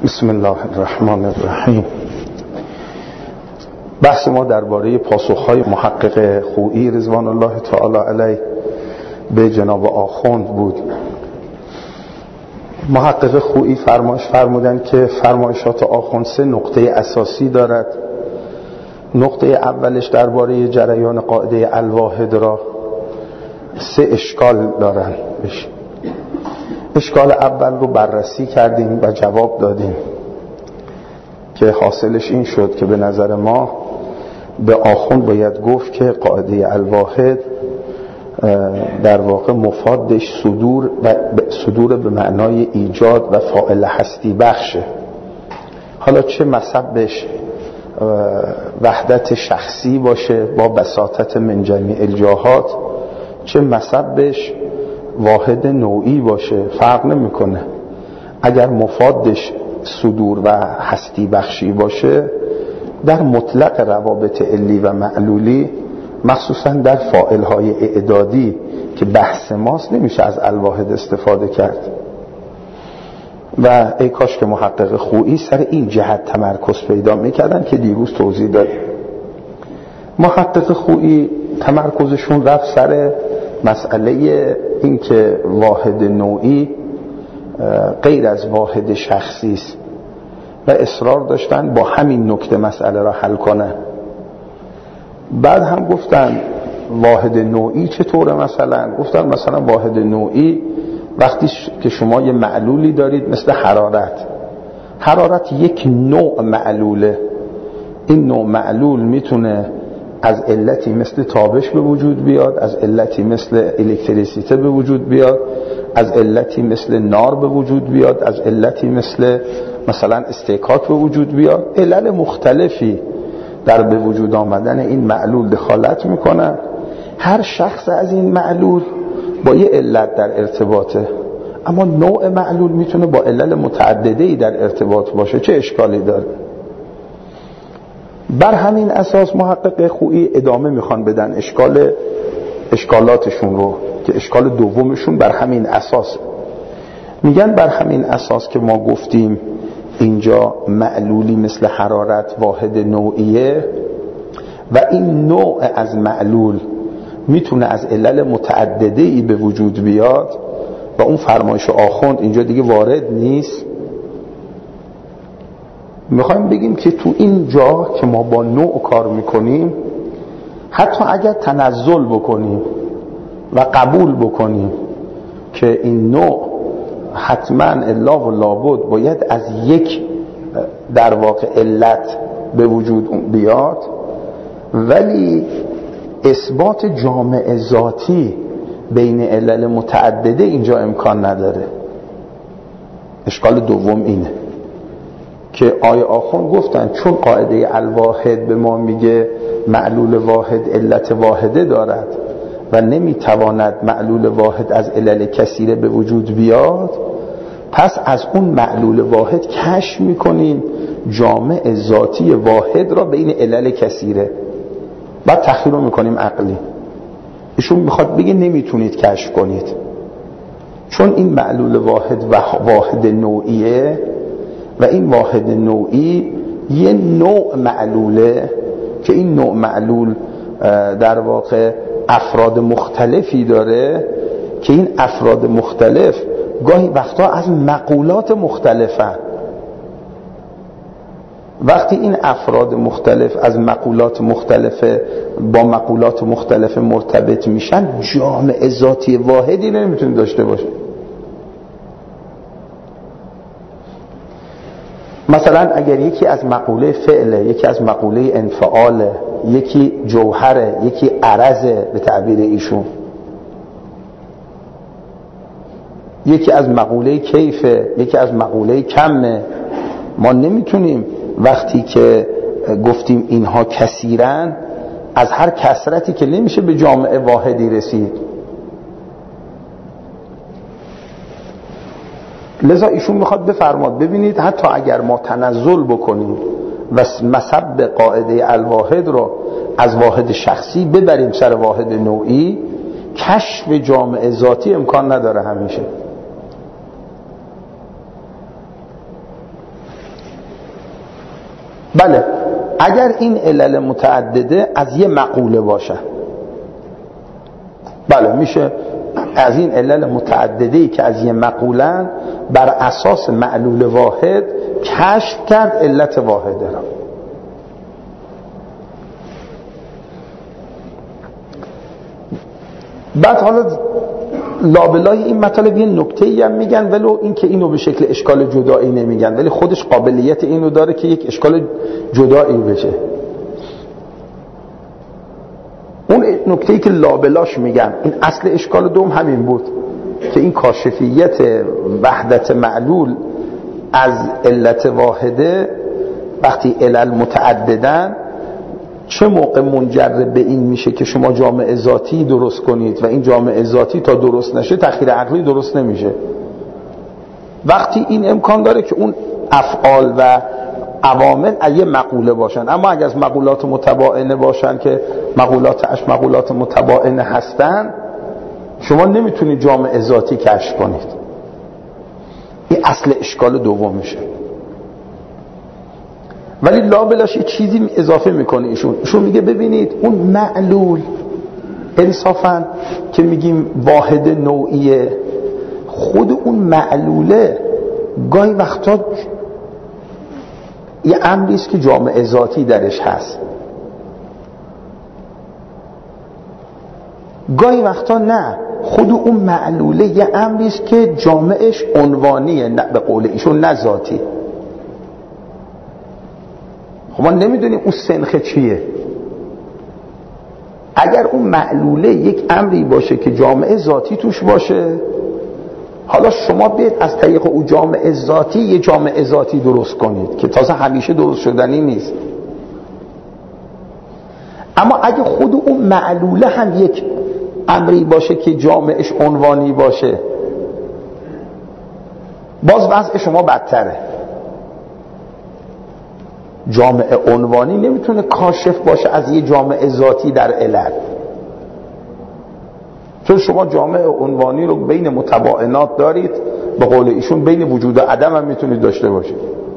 بسم الله الرحمن الرحیم. بحث ما درباره پاسخهای محقق خویی رضوان الله تعالی علیه به جناب آخوند بود. محقق خویی فرمودند که فرمایشات آخوند 3 نقطه اساسی دارد. نقطه اولش درباره جریان قاعده الواحد را 3 اشکال دارند. اشکال اول رو بررسی کردیم و جواب دادیم که حاصلش این شد که به نظر ما به آخوند باید گفت که قاعده الواحد در واقع مفادش صدور به معنای ایجاد و فاعل هستی بخشه. حالا چه مصبش وحدت شخصی باشه با بساطت من جمیع الجهات، چه مصبش واحد نوعی باشه، فرق نمیکنه. اگر مفادش صدور و هستی بخشی باشه، در مطلق روابط علی و معلولی، مخصوصا در فاعل‌های اعدادی که بحث ماست، نمیشه از الواحد استفاده کرد. و ای کاش که محقق خویی سر این جهت تمرکز پیدا میکردن که دیروز توضیح دادیم. محقق خویی تمرکزشون رفت سر مسئله این که واحد نوعی غیر از واحد شخصی است و اصرار داشتن با همین نکته مسئله را حل کنه. بعد هم گفتن واحد نوعی چطوره؟ گفتن مثلا واحد نوعی وقتی که شما یه معلولی دارید مثل حرارت یک نوع معلوله. این نوع معلول میتونه از علتی مثل تابش به وجود بیاد، از علتی مثل الکتریسیته به وجود بیاد، از علتی مثل نار به وجود بیاد، از علتی مثلا استحکاک به وجود بیاد. علل مختلفی در به وجود آمدن این معلول دخالت میکنن. هر شخص از این معلول با یه علت در ارتباطه، اما نوع معلول میتونه با علل متعددی در ارتباط باشه. چه اشکالی داره؟ بر همین اساس محقق خویی ادامه میخوان بدن اشکالاتشون رو، که اشکال دومشون بر همین اساس. میگن بر همین اساس که ما گفتیم اینجا معلولی مثل حرارت واحد نوعیه و این نوع از معلول میتونه از علل متعددی به وجود بیاد و اون فرمایش آخوند اینجا دیگه وارد نیست. میخوایم بگیم که تو این جا که ما با نوع کار میکنیم، حتی اگر تنزل بکنیم و قبول بکنیم که این نوع حتما الا و لابد باید از یک در واقع علت به وجود بیاد، ولی اثبات جامع ذاتی بین علل متعدده اینجا امکان نداره. اشکال دوم اینه که آیه آخوند گفتن چون قاعده الواحد به ما میگه معلول واحد علت واحده دارد و نمیتواند معلول واحد از علل کثیره به وجود بیاد، پس از اون معلول واحد کشف میکنیم جامع ذاتی واحد را بین علل کثیره، بعد تخییر رو میکنیم عقلی. ایشون میخواد بگه نمیتونید کشف کنید، چون این معلول واحد نوعیه و این واحد نوعی یه نوع معلوله که این نوع معلول در واقع افراد مختلفی داره که این افراد مختلف گاهی وقتا از مقولات مختلفن. وقتی این افراد مختلف از مقولات مختلف با مقولات مختلف مرتبط میشن، جامع ذاتی واحدی نمیتونه داشته باشه. مثلا اگر یکی از مقوله فعله، یکی از مقوله انفعاله، یکی جوهره، یکی عرضه به تعبیر ایشون، یکی از مقوله کیفه، یکی از مقوله کمه، ما نمیتونیم وقتی که گفتیم اینها کثیرن از هر کثرتی که نمیشه به جامعه واحدی رسید. لذا ایشون میخواد بفرماد ببینید حتی اگر ما تنزل بکنیم و مصب قاعده الواحد رو از واحد شخصی ببریم سر واحد نوعی، کشف جامع ذاتی امکان نداره همیشه. بله اگر این علل متعدده از یه مقوله باشه، بله میشه از این علل متعدده‌ای که از یه مقولن بر اساس معلول واحد کشف کرد علت واحده را. بعد حالا لابلای این مطالب یه نکته‌ای هم میگن، ولو این که اینو به شکل اشکال جدایی نمیگن، ولی خودش قابلیت اینو داره که یک اشکال جدایی بشه. اون نکته‌ای که لابلاش میگن، این اصل اشکال دوم همین بود که این کاشفیت وحدت معلول از علت واحده وقتی علل متعددن چه موقع منجر به این میشه که شما جامع ذاتی درست کنید و این جامع ذاتی تا درست نشه تخییر عقلی درست نمیشه. وقتی این امکان داره که اون افعال و عوامل از یه مقوله باشن، اما اگر از مقولات متباینه باشن که مقولات متباینه هستن، شما نمیتونید جامع ذاتی کشف کنید. این اصل اشکال دوم میشه. ولی لابلاش یه چیزی اضافه میکنه ایشون میگه ببینید اون معلول انصافاً که میگیم واحد نوعیه، خود اون معلوله گاهی وقتا یه امری است که جامع ذاتی درش هست، گاهی وقتا نه، خود اون معلوله یه امری است که جامعش عنوانیه، نه به قول ایشون نه ذاتی. خب ما نمیدونیم اون سنخ چیه. اگر اون معلوله یک امری باشه که جامعه ذاتی توش باشه، حالا شما بیاید از طریق اون جامعه ذاتی یه جامعه ذاتی درست کنید که تازه همیشه درست شدنی نیست. اما اگه خود اون معلوله هم یک امری باشه که جامعش عنوانی باشه، باز وضع شما بدتره. جامعه عنوانی نمیتونه کاشف باشه از یه جامعه ذاتی در علل، چون شما جامعه عنوانی رو بین متباینات دارید، به قول ایشون بین وجود و عدم هم میتونید داشته باشید.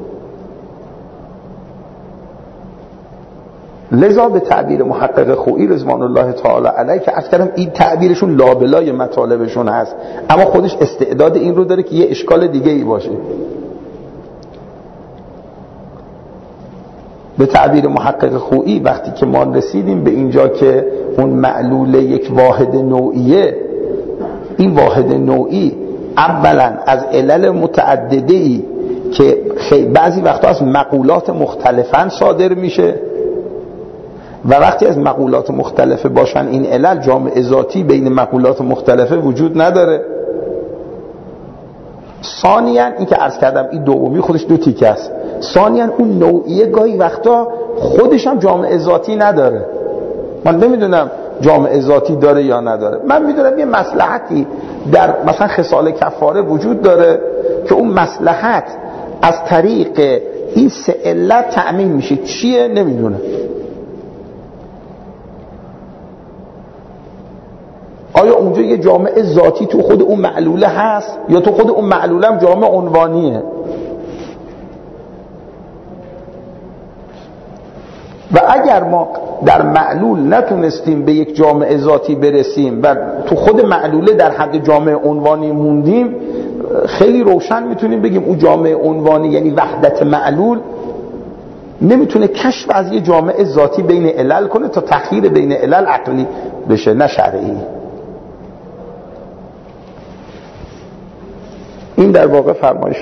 لذا به تعبیر محقق خویی رضوان الله تعالی علیه که عرض کردم این تعبیرشون لابلای مطالبشون هست، اما خودش استعداد این رو داره که یه اشکال دیگه ای باشه. به تعبیر محقق خویی وقتی که ما رسیدیم به اینجا که اون معلول یک واحد نوعیه، این واحد نوعی اولا از علل متعدده‌ای که بعضی وقتا از مقولات مختلفاً صادر میشه و وقتی از مقولات مختلفه باشن این علل جامع ذاتی بین مقولات مختلفه وجود نداره. ثانیاً این که عرض کردم این دومی خودش دو تیکه است. ثانیاً اون نوعیه گاهی وقتا خودش هم جامع ذاتی نداره. من نمیدونم جامع ذاتی داره یا نداره. من میدونم یه مصلحتی در مثلا خصال کفاره وجود داره که اون مصلحت از طریق این سه علت تأمین میشه. چیه نمیدونه. آیا اونجا یه جامع ذاتی تو خود اون معلوله هست یا تو خود اون معلوله هم جامع عنوانیه؟ و اگر ما در معلول نتونستیم به یک جامع ذاتی برسیم و تو خود معلوله در حد جامع عنوانی موندیم، خیلی روشن میتونیم بگیم اون جامع عنوانی یعنی وحدت معلول نمیتونه کشف از یه جامع ذاتی بین علل کنه تا تخییر بین علل عقلی بشه نه شرعی. این در واقع فرمایش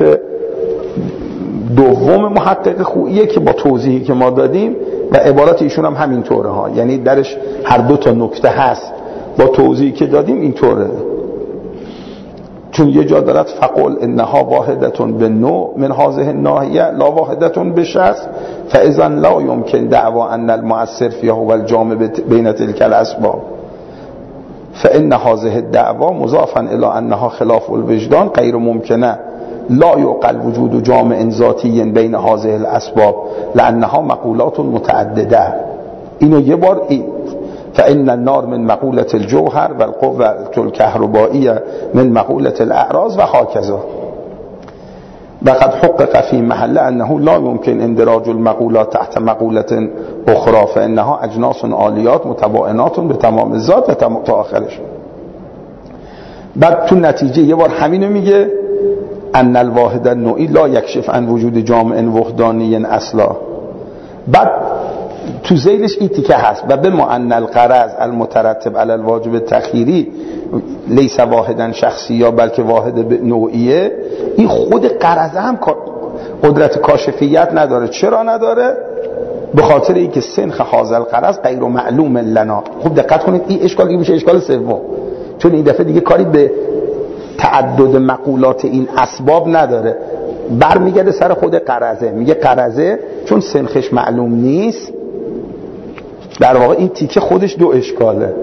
دوم محقق خوییه که با توضیحی که ما دادیم و عبارت ایشون هم همین طوره ها، یعنی درش هر دو تا نکته هست. با توضیحی که دادیم این طوره، چون یه جا دارد فقل انها واحدتون به نوع من هذه الناحیه لا واحدتون به شخص فاذا لا يمكن دعوا ان المؤثر فيها هو الجامع بین تلك الاسباب فان هذه الدعوا مضافا الى انها خلاف الوجدان غیر ممکنه لا يعقل وجود جامع ذاتی بین هذه الاسباب لانها مقولات متعدده. اینو یه بار فإن النار من مقولة الجوهر والقوة الكهربائية من مقولة الأعراض و هكذا. وقد حقق في محل انه لا يمكن اندراج المقولات تحت مقولة اخرى فانها اجناس عالیات متباینات به تمام الذات و تا آخرش. بعد تو نتیجه یه بار همینو میگه ان الواحد النوعی لا یکشف عن وجود جامع وحدانی اصلا. بعد تو ذیلش این تیکه هست و به ما ان الغرض المترتب علی الواجب التخییری لیس واحدا شخصی یا بلکه واحد نوعیه. این خود غرض هم قدرت کاشفیت نداره. چرا نداره؟ به خاطر اینکه سنخ هذا الغرض غیر معلوم لنا. خوب دقت کنید این اشکالی میشه اشکال سوم، چون این دفعه دیگه کاری به تعدد مقولات این اسباب نداره، برمیگرده سر خود غرضه. میگه غرضه چون سنخش معلوم نیست، در واقع این تیکه خودش دو اشکاله.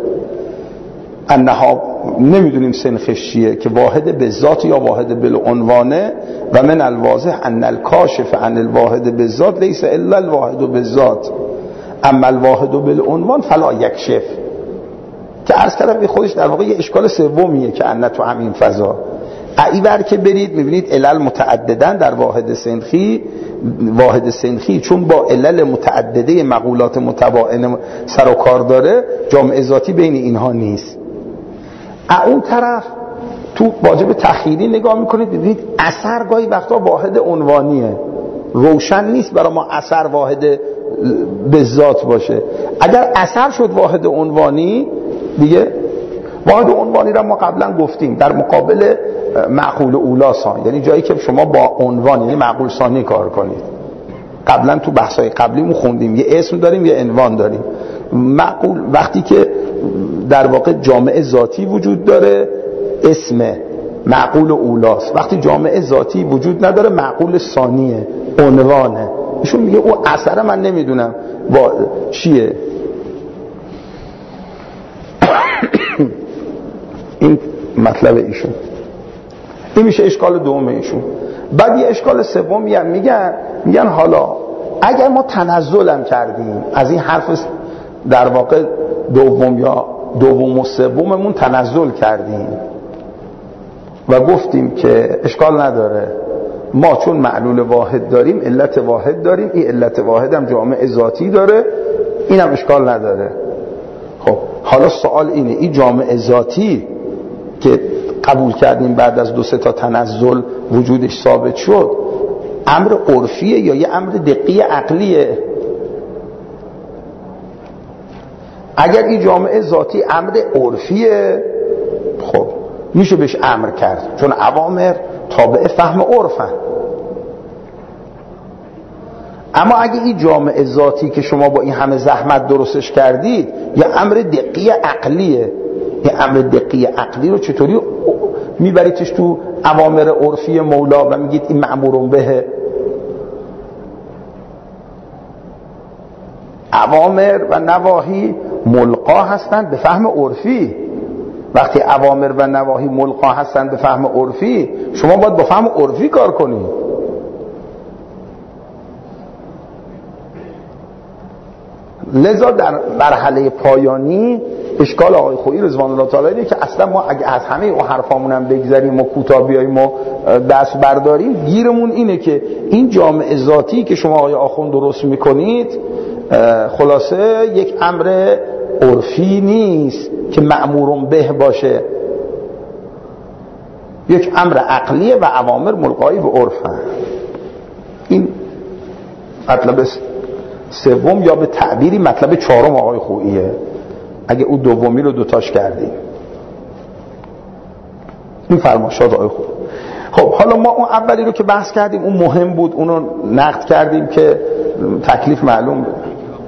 انها نمیدونیم سنخش چیه، که واحد به ذات یا واحد بالعنوانه. و من الواضح ان الکاشف عن الواحد به ذات لیس الا الواحد به ذات اما الواحد بالعنوان فلا یکشف، که عرض کردم خودش در واقع یه اشکال سومیه که ان تو همین فضا ای بر که برید میبینید علل متعددن در واحد سنخی. واحد سنخی چون با علل متعدده مقولات متباین سر و کار داره، جامع ذاتی بین اینها نیست. اون طرف تو واجب تخییری نگاه میکنید ببینید اثر گاهی وقتا واحد عنوانیه، روشن نیست برای ما اثر واحد به ذات باشه. اگر اثر شد واحد عنوانی، دیگه واحد عنوانی را ما قبلا گفتیم در مقابل معقول اولاس، یعنی جایی که شما با عنوان یعنی معقول ثانی کار کنید. قبلا تو بحث‌های قبلیمون خوندیم یه اسم داریم یه عنوان داریم. معقول وقتی که در واقع جامع ذاتی وجود داره اسم معقول اولاس، وقتی جامع ذاتی وجود نداره معقول ثانیه عنوانه. ایشون میگه او اثر من نمیدونم با چیه. این مطلب ایشون. این میشه اشکال دوم ایشون. بعد یه اشکال سوم میگن حالا اگر ما تنزلم کردیم از این حرف در واقع دوم یا دوم و سوممون تنزل کردیم و گفتیم که اشکال نداره، ما چون معلول واحد داریم علت واحد داریم، این علت واحد هم جامع ذاتی داره، اینم اشکال نداره. خب حالا سوال اینه این جامع ذاتی که قبول کردیم بعد از 2-3 تا تنزل وجودش ثابت شد، امر عرفیه یا یه امر دقیق عقلیه؟ اگر این جامع ذاتی امر عرفیه، خب میشه بهش امر کرد، چون اوامر تابع فهم عرفن. اما اگه این جامع ذاتی که شما با این همه زحمت درستش کردید یه امر دقیق عقلیه، این امر دقیق عقلی رو چطوری میبریدش تو اوامر عرفی مولا و میگید این مأمورون به؟ اوامر و نواهی ملقا هستند به فهم عرفی. وقتی اوامر و نواهی ملقا هستند به فهم عرفی، شما باید با فهم عرفی کار کنید. لذا در مرحله پایانی اشکال آقای خویی رضوان الله تعالی اینه که اصلا ما اگه از همه اون حرفامون هم بگذریم و کوتاه بیاییم و دست برداریم، گیرمون اینه که این جامع ذاتی که شما آقای آخوند درست میکنید خلاصه یک امر عرفی نیست که مأمورون به باشه، یک امر عقلیه و اوامر ملقایی به عرفن. این مطلب سوم یا به تعبیری مطلب چهارم آقای خوییه، اگه اون دومی رو دوتاش کردیم. این فرمایشات آقای خویی. خب حالا ما اون اولی رو که بحث کردیم اون مهم بود، اونو نقد کردیم که تکلیف معلوم بود.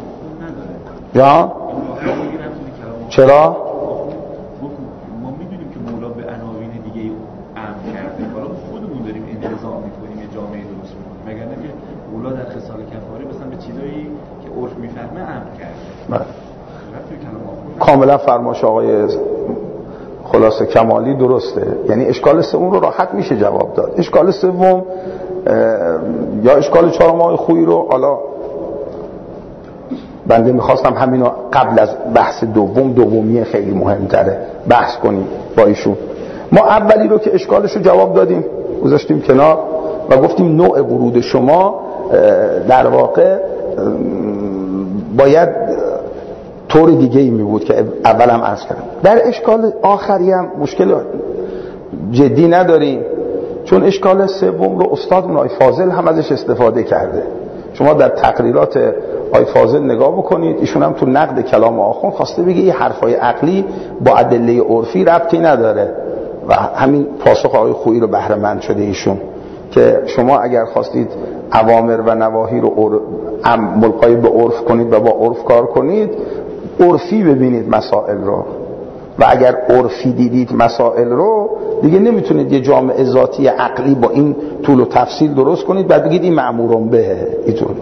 یا چرا؟ ما میدونیم که مولا به عناوین دیگه امر کرده، حالا خودمون داریم انتظام میکنیم یه جامعه درست میکنیم، مگر نه که مولا در خصال کفاره مثلا به چیزایی که عرف میفهمه امر کرده. کاملا فرمایش آقای خلاصه کمالی درسته، یعنی اشکال سوم رو راحت میشه جواب داد. اشکال سوم یا اشکال چهارم آقای خویی رو حالا بنده میخواستم همینو قبل از بحث دومی خیلی مهمتره بحث کنیم با ایشون. ما اولی رو که اشکالش رو جواب دادیم گذاشتیم کنار و گفتیم نوع ورود شما در واقع باید طور دیگه ای می بود که اولم عرض کردم. در اشکال آخری هم مشکل جدی نداریم، چون اشکال سوم رو استادمون آقای فاضل هم ازش استفاده کرده. شما در تقریرات آقای فاضل نگاه بکنید، ایشون هم تو نقد کلام آخوند خواسته بگه این حرفای عقلی با ادله عرفی ربطی نداره و همین پاسخ آقای خویی رو بهره مند شده ایشون که شما اگر خواستید اوامر و نواهی رو ملقای به عرف کنید و با عرف کار کنید، عرفی ببینید مسائل رو، و اگر عرفی دیدید مسائل رو دیگه نمیتونید یه جامعه ذاتی عقلی با این طول و تفصیل درست کنید بعد بگید این مأمورون به اینطور.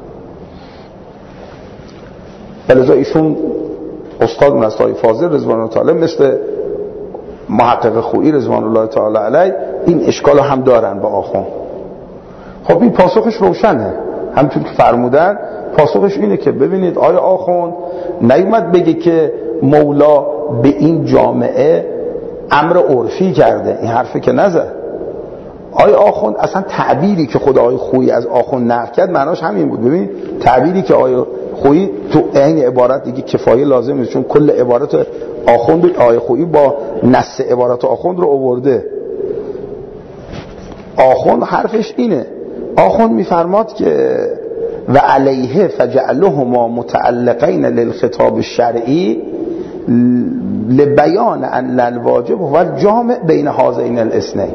بلذا ایشون استاد آقای فاضل رضوان الله تعالی مثل محقق خویی رضوان الله تعالی علیه این اشکال هم دارن با آخوند. خب این پاسخش روشنه، همونطور که فرمودن پاسخش اینه که ببینید آیا آخوند نیومد بگه که مولا به این جامعه امر عرفی کرده، این حرفه که نزد. آیا آخوند اصلا تعبیری که خود آقای خویی از آخوند نقل کرد معناش همین بود. ببین تعبیری که آقای خویی تو این عبارت دیگه کفایه لازم نیست، چون کل عبارت آخوند آقای خویی با نص عبارت آخوند رو آورده. آخوند حرفش اینه، آخوند میفرماد که و علیه فجعلهما متعلقین للخطاب الشرعی لبیان ان الواجب هو الجامع بین هذین الاثنین.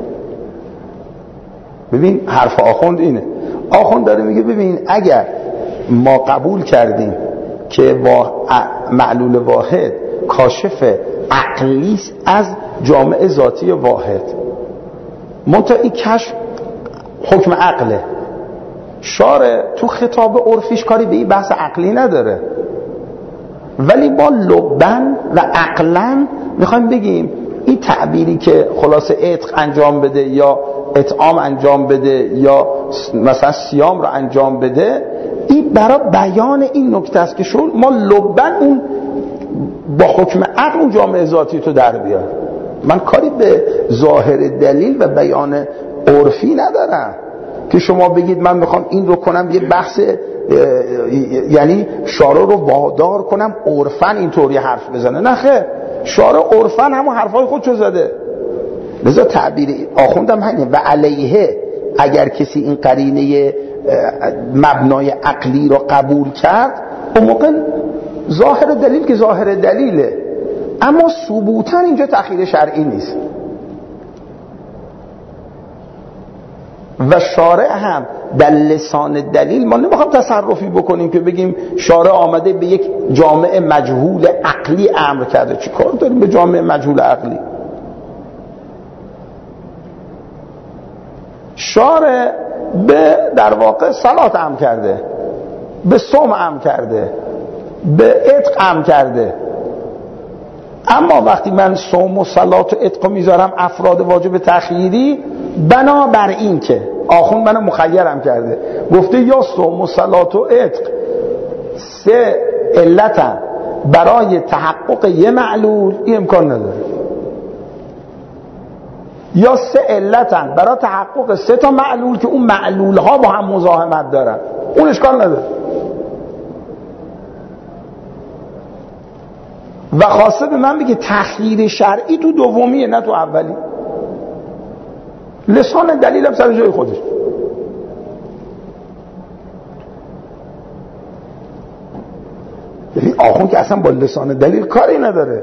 ببین حرف آخوند اینه، آخوند داره میگه ببین اگر ما قبول کردیم که معلول واحد کاشف عقلی از جامعه ذاتی واحد، منتها این کشف حکم عقله، شارع تو خطاب عرفیش کاری به این بحث عقلی نداره، ولی با لبن و عقلن میخوایم بگیم این تعبیری که خلاصه عتق انجام بده یا اطعام انجام بده یا مثلا صیام رو انجام بده، این برای بیان این نکته است که شد ما لبن اون با حکم عقل اون جامعه ذاتی تو در بیار. من کاری به ظاهر دلیل و بیان عرفی ندارم که شما بگید من میخوام این رو کنم یه بحث، یعنی شارع رو وادار کنم عرفن اینطوری حرف بزنه. نه خیر، شارع عرفن همون حرفای خودشو زده. لذا تعبیر آخوندم همینه و علیه اگر کسی این قرینه مبنای عقلی رو قبول کرد اون موقع ظاهر دلیل که ظاهر دلیله، اما ثبوتاً اینجا تأخیر شرعی نیست. و شارع هم در لسان دلیل ما نمیخوام تصرفی بکنیم که بگیم شارع آمده به یک جامعه مجهول عقلی امر کرده. چی کار داریم به جامعه مجهول عقلی؟ شارع به در واقع صلات امر کرده، به صوم امر کرده، به عتق امر کرده. اما وقتی من صوم و صلات و عتق میذارم افراد واجب تخییری، بنابر این که آخوند منو مخیرم کرده گفته یا صوم و صلات و عتق سه علتن برای تحقق یه معلول، این امکان نداره، یا سه علتن برای تحقق سه تا معلول که اون معلول ها با هم مزاحمت دارن، اون اشکال نداره. و خواسته به من بگه تخییر شرعی تو دومیه نه تو اولی. لسان دلیل هم سر جای خودش. یعنی آخوند که اصلا با لسان دلیل کاری نداره.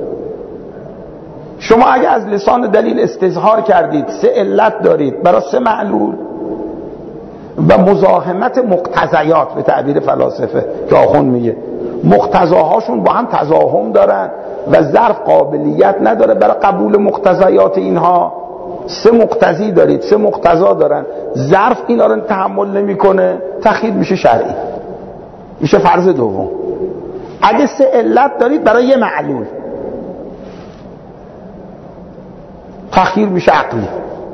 شما اگه از لسان دلیل استظهار کردید سه علت دارید برای سه معلول و مزاحمت مقتضیات به تعبیر فلاسفه که آخوند میگه مقتضاهاشون با هم تزاحم دارن و ظرف قابلیت نداره برای قبول مقتضیات اینها، سه مقتضی دارید، سه مقتضا دارن، ظرف اینا رو تحمل نمیکنه، تخییر میشه شرعی، میشه فرض دوم. اگه سه علت دارید برای یه معلول، تخییر میشه عقلی.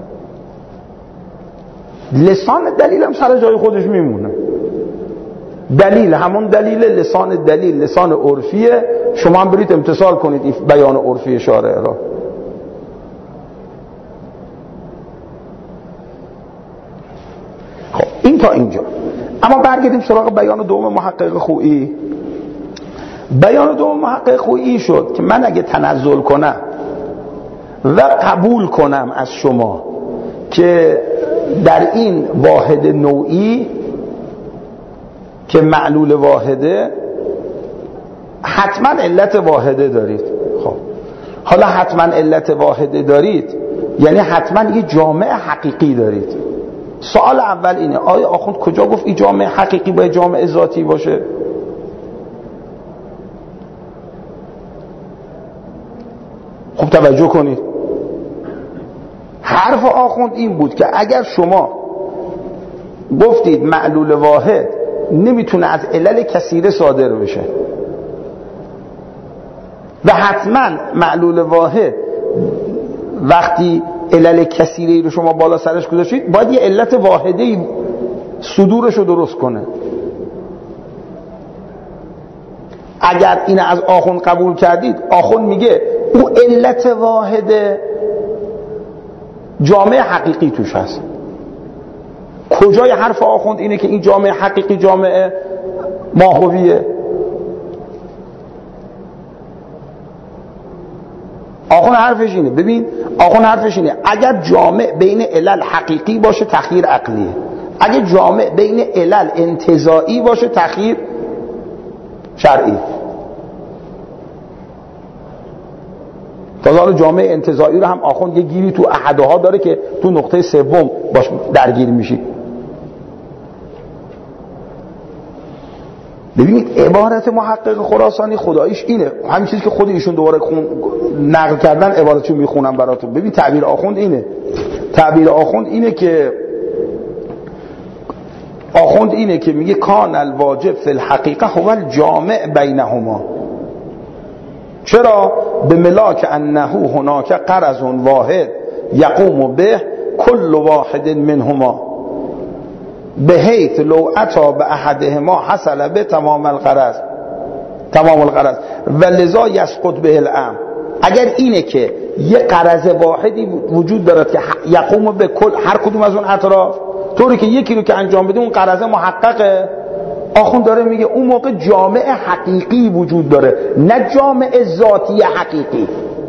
لسان دلیل هم سر جای خودش میمونه. دلیل همون دلیل، لسان دلیل لسان عرفیه، شما هم برید امتثال کنید این بیان عرفی شارع را. تا اینجا. اما برگردیم سراغ بیان دوم محقق خویی. بیان دوم محقق خویی شد که من اگه تنزل کنم و قبول کنم از شما که در این واحد نوعی که معلول واحده حتما علت واحده دارید. خب حالا حتما علت واحده دارید یعنی حتما یه جامع حقیقی دارید. سوال اول اینه آیا آخوند کجا گفت این جامع حقیقی باید جامع ذاتی باشه؟ خب توجه کنید، حرف آخوند این بود که اگر شما گفتید معلول واحد نمیتونه از علل کثیره صادر بشه و حتما معلول واحد وقتی علل کثیره رو شما بالا سرش گذاشتید باید یه علت واحدی صدورش رو درست کنه. اگر این از آخوند قبول کردید، آخوند میگه او علت واحد جامعه حقیقی توش هست. کجای حرف آخوند اینه که این جامعه حقیقی جامعه ماهویه؟ آخوند حرفش اینه، ببین آخوند حرفش اینه اگر جامع بین علل حقیقی باشه تخییر عقلیه، اگر جامع بین علل انتزاعی باشه تخییر شرعی. تازه جامعه انتزاعی رو هم آخوند یه گیری تو احدها داره که تو نقطه سوم باش درگیر میشی. ببینید عبارت محقق خراسانی خداییش اینه، همین چیزی که خود ایشون دوباره نقل کردن عبارتشو میخونم براتون. ببین تعبیر آخوند اینه، تعبیر آخوند اینه که میگه کان الواجب فی الحقیقه هو الجامع بینهما. چرا؟ به ملاک انه هناک قرض واحد یقوم به کل واحد منهما به حیث لو اتا به احدهما حصل به تمام الغرض و لذا یسقط به الامر. اگر اینه که یه قرض واحدی وجود دارد که یقوم به کل هر کدوم از اون اطراف، طوری که یکی رو که انجام بده اون قرض محققه، آخوند داره میگه اون موقع جامع حقیقی وجود داره، نه جامع ذاتی حقیقی.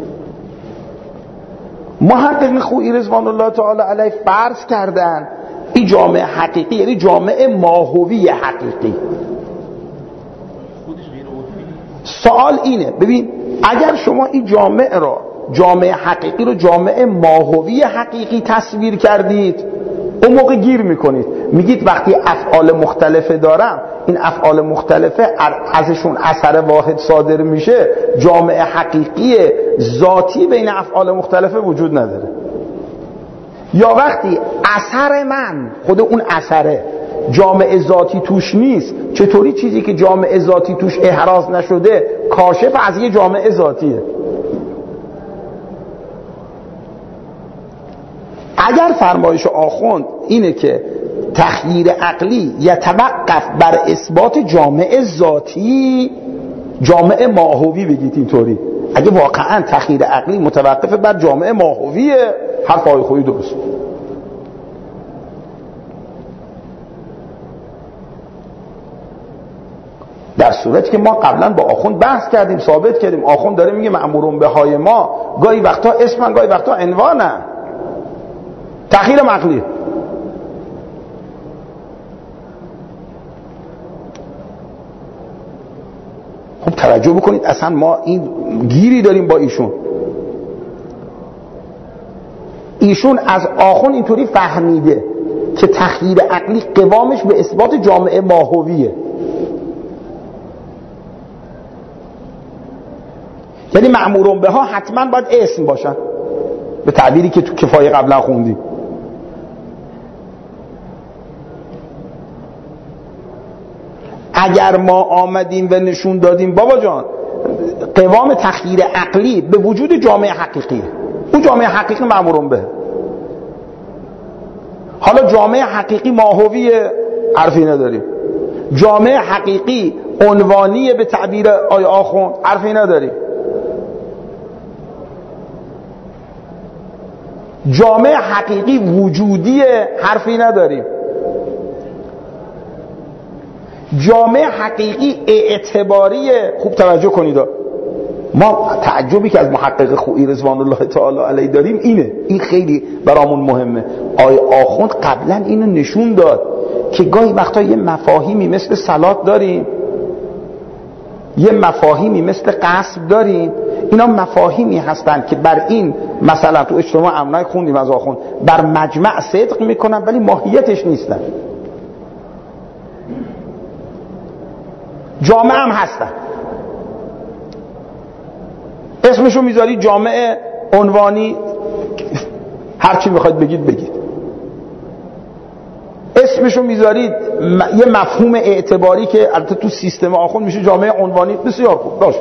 محقق خویی رضوان الله تعالی علیه فرض کردن این جامع حقیقی یعنی جامع ماهوی حقیقی. سوال اینه، ببین اگر شما این جامع حقیقی رو جامع ماهوی حقیقی تصویر کردید، اون موقع گیر میکنید، میگید وقتی افعال مختلفه دارم، این افعال مختلفه ازشون اثر واحد صادر میشه، جامع حقیقی ذاتی بین افعال مختلفه وجود نداره. یا وقتی اثر من خود اون اثره جامع ذاتی توش نیست، چطوری چیزی که جامع ذاتی توش احراز نشده کاشف از یه جامع ذاتیه؟ اگر فرمایش آخوند اینه که تخییر عقلی یتوقف بر اثبات جامع ذاتی، جامع ماهوی بگید اینطوری، اگه واقعا تخییر عقلی متوقف بر جامع ماهویه، حرف آقای خویی درست. در صورتی که ما قبلا با آخوند بحث کردیم، ثابت کردیم، آخوند داره میگه مأمورون به های ما گاهی وقتا اسمن گاهی وقتا عنوانن، تخییر عقلی. خب توجه بکنید، اصلا ما این گیری داریم با ایشون از آخوند اینطوری فهمیده که تخییر عقلی قوامش به اثبات جامعه ماهویه، یعنی مأمورون به ها حتما باید اسم باشن، به تعبیری که تو کفایه قبلا خوندیم. اگر ما آمدیم و نشون دادیم بابا جان قوام تخییر عقلی به وجود جامعه حقیقیه، اون جامعه حقیقی مأمورون به، حالا جامعه حقیقی ماهویه حرفی نداریم، جامعه حقیقی عنوانیه به تعبیر آی آخوند حرفی نداریم، جامعه حقیقی وجودیه حرفی نداریم. جامعه حقیقی اعتباری، خوب توجه کنید، ما تعجبی که از محقق خویی رضوان الله تعالی علیه داریم اینه، این خیلی برامون مهمه. آخوند قبلا اینو نشون داد که گاهی وقتا یه مفاهیمی مثل صلات داریم، یه مفاهیمی مثل قصب داریم، اینا مفاهیمی هستن که بر این مثلا تو اجتماع امنای خوندیم از آخوند بر مجمع صدق میکنن ولی ماهیتش نیستن. جامعه هم هستن، اسمشو میذاری جامعه عنوانی، هرچی میخواید بگید، اسمشو میذارید یه مفهوم اعتباری که البته تو سیستم آخوند میشه جامعه عنوانی، بسیار خوب باشه.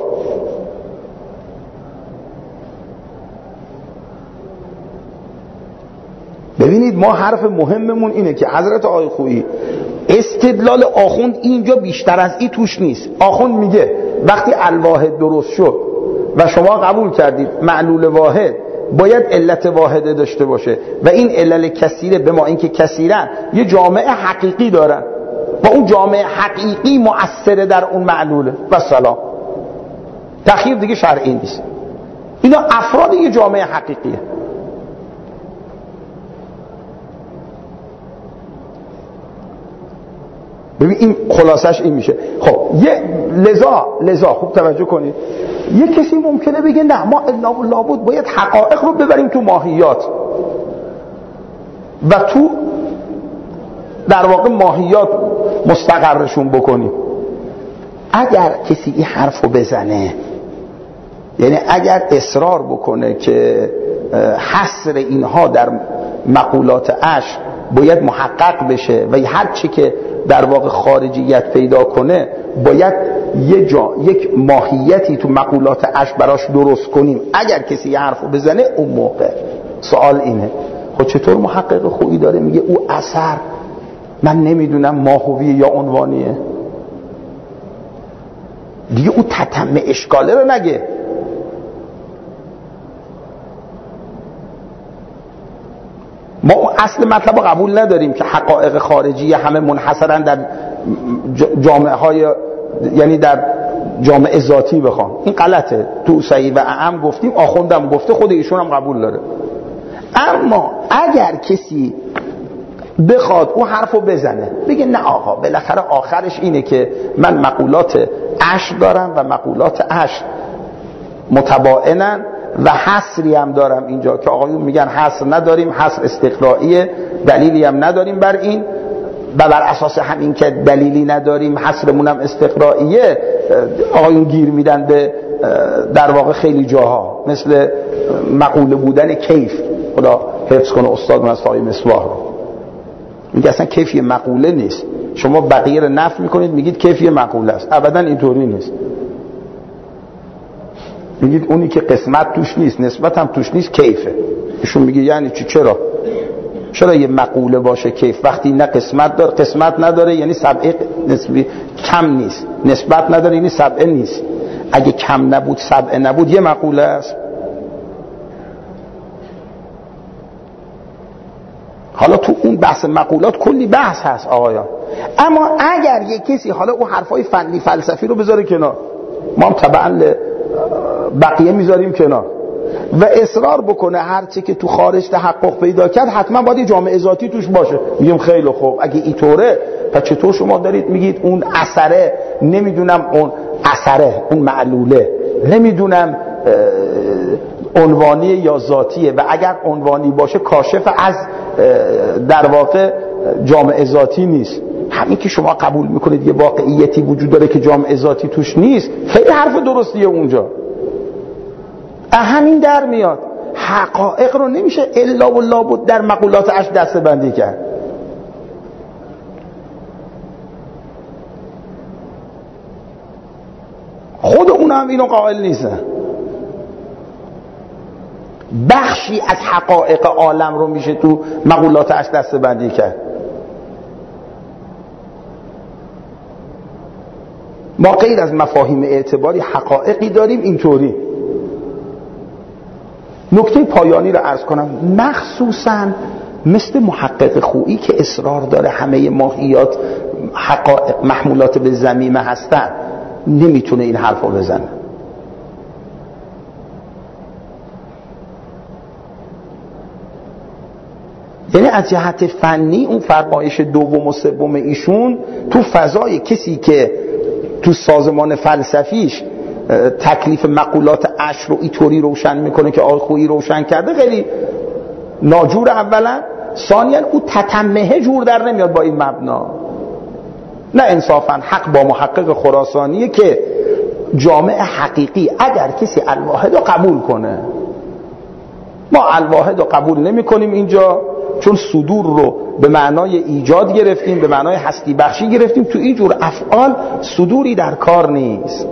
ببینید ما حرف مهممون اینه که حضرت آقای خویی استدلال آخوند اینجا بیشتر از این توش نیست. آخوند میگه وقتی الواحد درست شد و شما قبول کردید معلول واحد باید علت واحده داشته باشه و این علل کثیره، به ما اینکه کثیرن یه جامعه حقیقی دارن و اون جامعه حقیقی مؤثره در اون معلوله و سلام، تخییر دیگه شرعی نیست. اینا افراد یه جامعه حقیقیه. ببین این خلاصش این میشه. خب لذا خوب توجه کنید، یه کسی ممکنه بگه نه ما لابد باید حقایق رو ببریم تو ماهیات و تو در واقع ماهیات مستقرشون بکنیم. اگر کسی این حرف رو بزنه، یعنی اگر اصرار بکنه که حصر اینها در مقولات عشق باید محقق بشه و هر چی که در واقع خارجیت پیدا کنه باید یک ماهیتی تو مقولات عشق براش درست کنیم، اگر کسی یه حرفو بزنه اون موقع سوال اینه خب چطور محقق خویی داره میگه او اثر من نمیدونم ماهویه یا عنوانیه دیگه، او تتمه اشکاله رو نگه. ما اون اصل مطلب رو قبول نداریم که حقایق خارجی همه منحصرا در جامعه های، یعنی در جامعه ذاتی بخوام، این غلطه. تو صحیح و اعم گفتیم، آخوندم گفته، خود ایشون هم قبول داره. اما اگر کسی بخواد اون حرفو بزنه بگه نه آقا بالاخره آخرش اینه که من مقولات عشق دارم و مقولات عشق متباینن و حصری هم دارم اینجا که آقایون میگن حصر نداریم، حصر استقرائیه، دلیلی هم نداریم بر این و بر اساس همین که دلیلی نداریم حصرمون هم استقرائیه، آقایون گیر میدن به در واقع خیلی جاها مثل مقوله بودن کیف، خدا حفظ کنه استاد من از فای مصباح رو میگه اصلا کیف یه مقوله نیست، شما بقیه رو نفی میکنید میگید کیف یه مقوله است، ابدا اینطوری نیست. میگید اونی که قسمت توش نیست نسبت هم توش نیست کیفه. ایشون میگه یعنی چی؟ چرا یه مقوله باشه کیف وقتی نه قسمت نداره یعنی سبعه نسبی کم نیست، نسبت نداره یعنی سبعه نیست، اگه کم نبود سبعه نبود یه مقوله است. حالا تو اون بحث مقولات کلی بحث هست آقایان، اما اگر یه کسی حالا اون حرفای فنی فلسفی رو بذاره کنار، ما هم طبعا بقیه میذاریم کنار و اصرار بکنه هرچی که تو خارج تحقق پیدا کرد حتما باید یه جامعه ذاتی توش باشه، میگیم خیلی خوب اگه اینطوره پس چطور شما دارید میگید اون اثره، نمیدونم اون اثره، اون معلوله، نمیدونم عنوانی یا ذاتیه و اگر عنوانی باشه کاشف از در واقع جامعه ذاتی نیست. همین که شما قبول میکنید یه واقعیتی وجود داره که جامعه ذاتی توش نیست، خیلی حرف درستیه اونجا. همین در میاد حقایق رو نمیشه الا و لابد در مقولات عشق دسته بندی کرد. خود اون هم اینو قائل نیستن. بخشی از حقایق عالم رو میشه تو مقولات عشق دسته بندی کرد. ما غیر از مفاهیم اعتباری حقایقی داریم اینطوری. نکته پایانی رو عرض کنم، مخصوصا مثل محقق خویی که اصرار داره همه ماهیات محمولات به ضمیمه هستن، نمیتونه این حرفو بزنه. یعنی از جهت فنی اون فرمایش دوم و سوم ایشون تو فضای کسی که تو سازمان فلسفیش تکلیف مقولات عشر رو اینطوری روشن میکنه که آقای خویی روشن کرده، خیلی ناجور اولا، ثانیا او تتمهه جور در نمیاد با این مبنا. نه انصافا حق با محقق خراسانیه که جامع حقیقی اگر کسی الواحد رو قبول کنه، ما الواحد رو قبول نمی کنیم اینجا، چون صدور رو به معنای ایجاد گرفتیم، به معنای هستی بخشی گرفتیم، تو این جور افعال صدوری در کار نیست.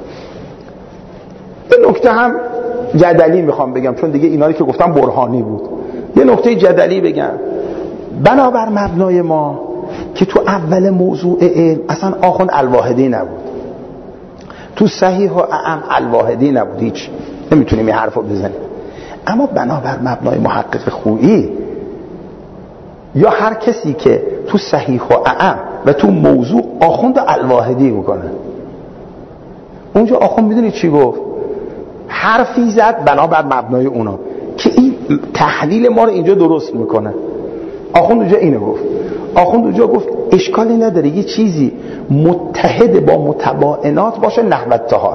یه نکته هم جدلی میخوام بگم، چون دیگه اینا رو که گفتم برهانی بود، یه نکته جدلی بگم. بنابر مبنای ما که تو اول موضوع علم اصلا آخوند الواحدی نبود، تو صحیح و اعم الواحدی نبود، هیچ نمیتونیم این حرف رو بزنیم. اما بنابر مبنای محقق خویی یا هر کسی که تو صحیح و اعم و تو موضوع آخوند الواحدی بکنه، اونجا آخوند میدونی چی گفت؟ حرفی زد بنابر مبنای اونا که این تحلیل ما رو اینجا درست میکنه. آخوند اونجا اینو گفت. آخوند اونجا گفت اشکالی نداره یه چیزی متحد با متباینات باشه نحو اتحاد.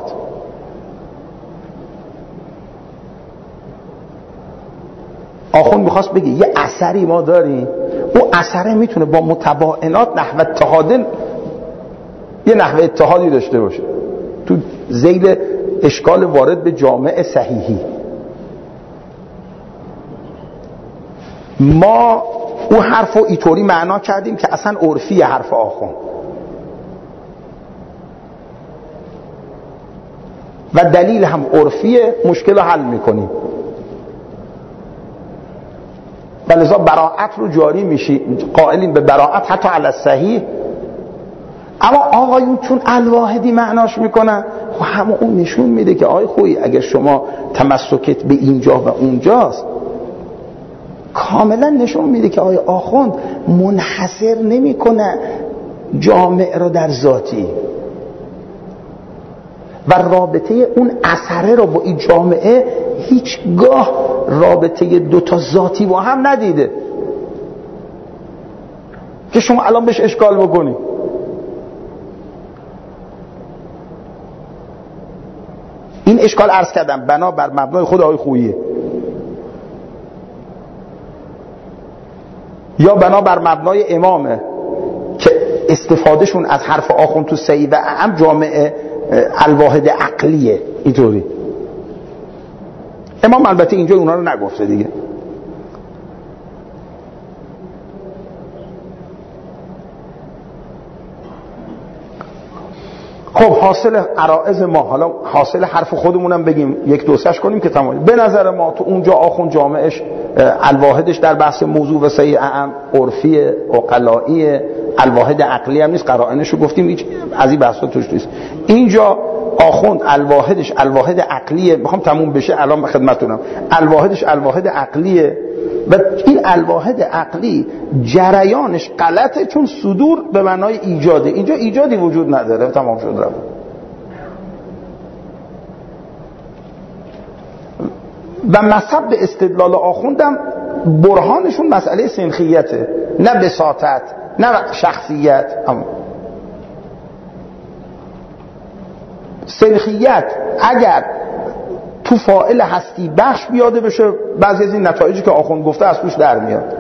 آخوند میخواست بگه یه اثری ما داریم، اون اثره میتونه با متباینات نحو اتحاد، یه نحو اتحادی داشته باشه تو ذیل اشکال وارد به جامع صحیحی. ما اون حرف رو اینطوری معنا کردیم که اصلا عرفی حرف آخوند و دلیل هم عرفیه، مشکل رو حل میکنیم و لذا براعت رو جاری میشی، قائلین به براعت حتی علی صحیح. اما آقایون چون الواحدی معناش میکنن، خب همون اون نشون میده که آقای خویی اگر شما تمسکت به اینجا و اونجاست، کاملا نشون میده که آقای آخوند منحصر نمیکنه جامع رو در ذاتی و رابطه اون اثره رو با این جامعه هیچگاه رابطه دوتا ذاتی با هم ندیده که شما الان بهش اشکال بکنی. این اشکال عرض کردم بنا بر مبنای خود آقای خوییه یا بنا بر مبنای امامه که استفادهشون از حرف آخوند تو صحیح و اعم جامعه الواحد عقلیه. اینطوری امام البته اینجا اونا رو نگفته دیگه. خب حاصل عرائض ما، حالا حاصل حرف خودمونم بگیم، یک دوستش کنیم که تمام. به نظر ما تو اونجا آخوند جامعش الواحدش در بحث موضوع و صحیح اعم عرفی عقلایی، الواحد عقلی هم نیست، قرائنش رو گفتیم، هیچ از این بحثا توش نیست. اینجا آخوند الواحدش الواحد عقلیه، میخوام تموم بشه الان به خدمتتونم، الواحدش الواحد عقلیه و این الواحد عقلی جریانش غلطه چون صدور به معنای ایجاده، اینجا ایجادی وجود نداره، تمام شد رفت. و مذهب به استدلال آخوندم برهانشون مسئله سنخیته، نه بساطت، نه شخصیت. سنخیت اگر تو فاعل هستی بخش بیاده بشه، بعضی از این نتایجی که آخوند گفته از توش در میاد.